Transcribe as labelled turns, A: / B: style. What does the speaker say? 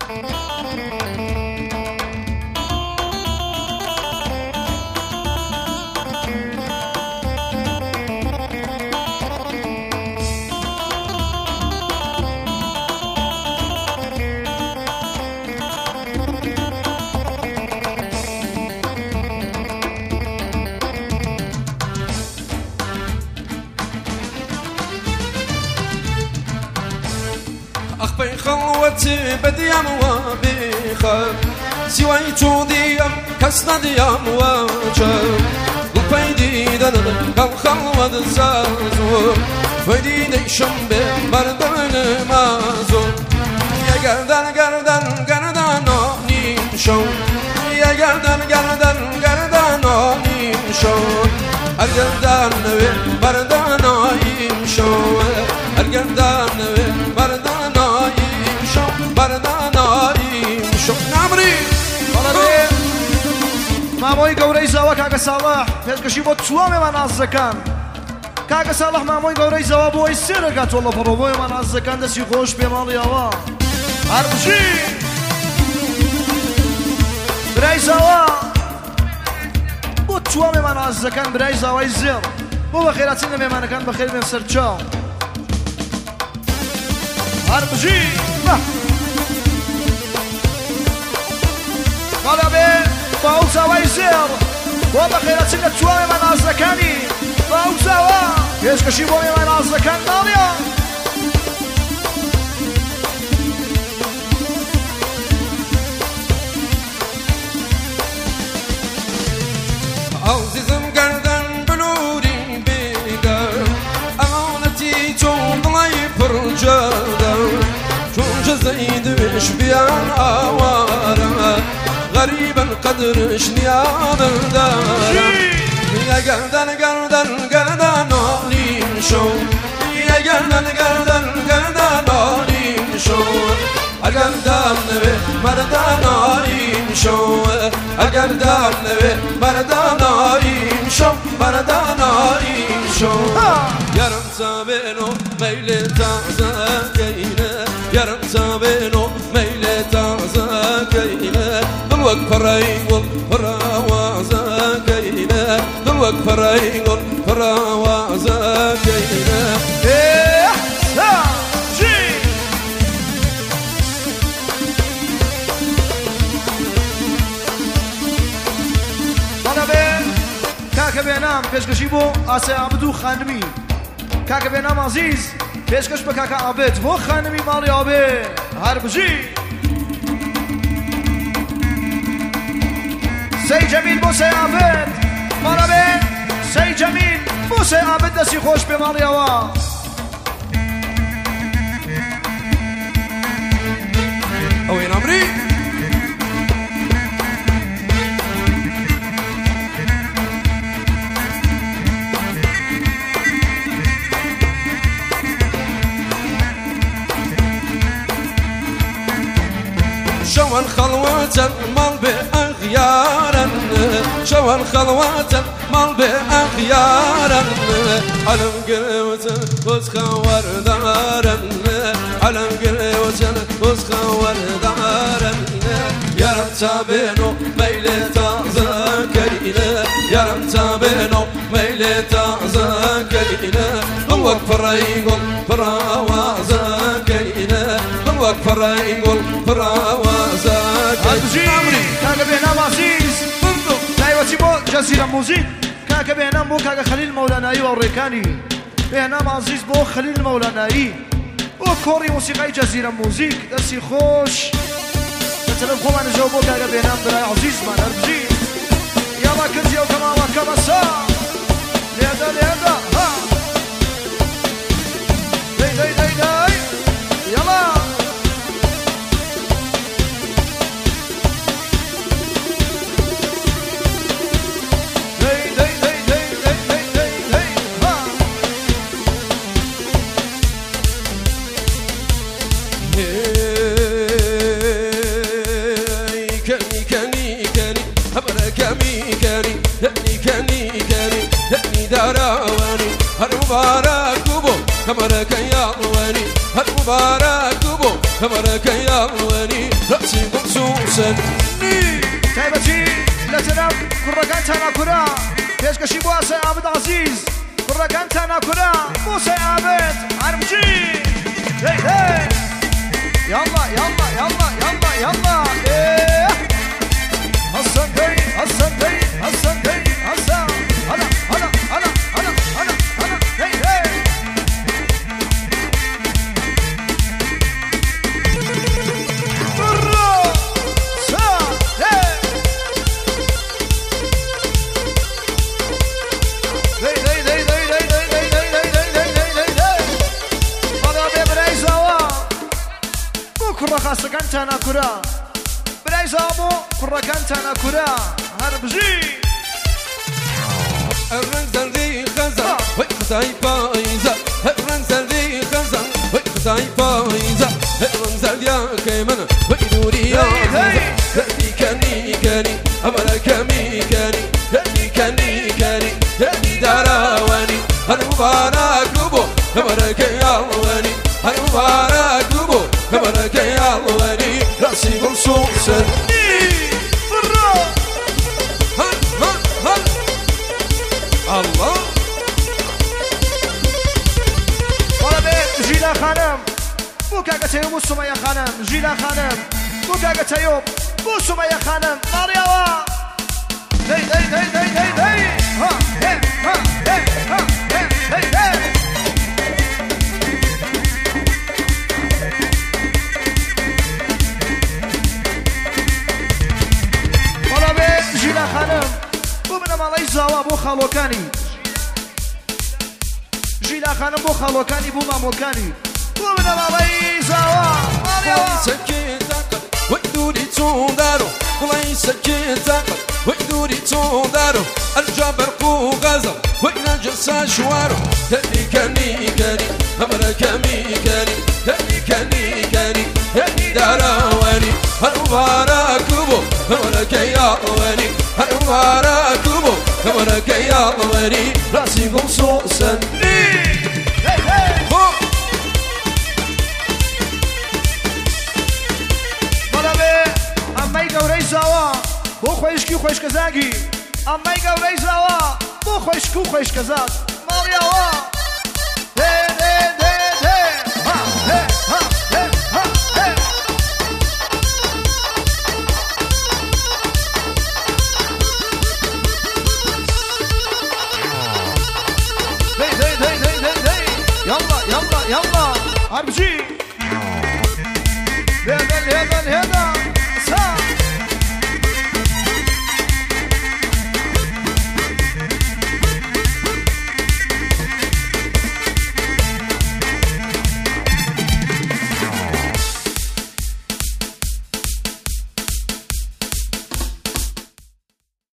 A: أخبي خلوتي بديام وبيخا سواي توديام كسنا ديام واجب الفيدي دن كم خلوة زازو فيدي ديشم بردن مازو يا جردن جردن جردن نيشو يا جردن جردن جردن نيشو الجردن بردن نيشو الجردن بردن
B: مامۆی گەورەی زاوە کاکە ساڵح پێشکەشی بۆ چوامێمان ئازەکان کاکە ساڵح مامۆی گەورەی زاوە بۆی سێرەکات تۆڵە پڕۆ بۆیمان ئازەکان دەستی خۆش پێماڵیەوە هەربژی برای زاوە بۆ چوامێمان ئازەکان برای زاوای زێڕ بۆ بەخێراچین لە مێمانەکان بەخێر بێن سەرچاو هەربژی قاڵا بێ باو زاوای زێڕ بۆ بەخێرەچین لە چوار مێمان ئازەکانی باو زاوە پێشکەشی بۆ مێمان ئازەکان ناڵێ
A: عزیزم گردن بلوری بیدم امانتی چون دڵی پڕجەدەم چون جەزەیدمش بیان ئاوارە غريبا قدرش نيابر دارم يا گردن گردن گردن آلیم شو يا گردن گردن گردن آلیم شو اگر دم نوه مردان آلیم شو اگر دم نوه مردان آلیم شو مردان آلیم شو yarım sabeno meyle taze keyne yarım sabeno meyle taze keyne dulwak farayngol farawaza keyne dulwak farayngol farawaza keyne
B: bana be kaka benam pêşkەşی بۆ ئاسێ عابد و خانمی کاکە بێنام عزیز پێشکەش بە کاکە عابد بۆ خانمی ماڵی ئابێ هەربژی سەی جەمیل بۆ سەی عابد ماڵە بێ سەی جەمیل بۆ سەی عابد دەستی خۆش پێ ماڵیەوە
A: ئەوەی نامری شوان خلوة المال بأخيارا شوان خلوة المال بأخيارا علم قلوة وسخور دارا علم قلوة وسخور دارا يا رب تابينو ميلة تذكرينا يا رب تابينو ميلة تذكرينا ضوك فريقل فراوازا كينا ضوك فريقل فراوازا كينا
B: كاكا بينام عزيز دايوتي بو جزيرة موزيك كاكا بينام بو كاكا خليل مولاناي والريكاني بينام عزيز بو خليل مولاناي وكوري موسيقى جزيرة موزيك دسي خوش تتلم خوما نجاو بو كاكا بينام براي عزيز مان هربجي يلا كنتي وكما وكما سا ليدا ليدا ها داي داي داي داي يلا
A: مبارك يا واني هل مبارك بو مبارك يا واني سني
B: تایبەتی لە جەناب کوڕەکانتان ناکورا پێشکەشی بۆ ئاسای عابد عەزیز کوڕەکانتان ناکورا بۆ سای عابد عەربجی هی هی يلا يلا يلا يلا يلا ايه حسن دي حسن دي حسن دي حسن هلا هلا هلا هلا هلا هلا هي هي برا سا هي هي هي هي هي كرة خاصة كانت أنا كرة براي زامو كرة كانت أنا كرة هربجي
A: الرنزل ذي خزان ويخزاي فايزة الرنزل ذي خزان ويخزاي فايزة الرنزل يا كيمن ويدوري يا هدي كني كني أمرك ميكاني هدي كني كني هدي داراواني المبارك لبو أمرك يا واني المبارك لبو أمرك يا واني راسي منصوصا الله
B: طلبت جيلا خانم بو كاكا تيوب بو سمية خانم جيلا خانم بو كاكا تيوب بو سمية خانم ماريوا هي هي هي هي هي هي ها هي ها هي ها هي هي هي طلبت جيلا خانم بو من مالي زاوا بو خالوكاني جيلا خانم بو خالوكاني بو ماموكاني بو من مالي زاوا ماريوا
A: سكيتك ويدوري تندارو والله سكيتك ويدوري تندارو الجبر قو غزل وين جسا شوارو هني كني كني أمرك ميكاني هني كني كني هني داراواني المبارك بو أمرك يا واني المبارك بو أمرك يا واني راسي منصوصا
B: ئەمەی گەورەی زاوا بۆ خۆشکی و خۆشکەزاگی ئەمەی گەورەی زاوا بۆ خۆشک و خۆشکەزاک ماڵیاوە هێ هێ هێ هێ ها هێ ها هێ ها هێ هێ هێ هێ هێ هێ يلا يلا يلا عربجي هێدن هێدن هێدن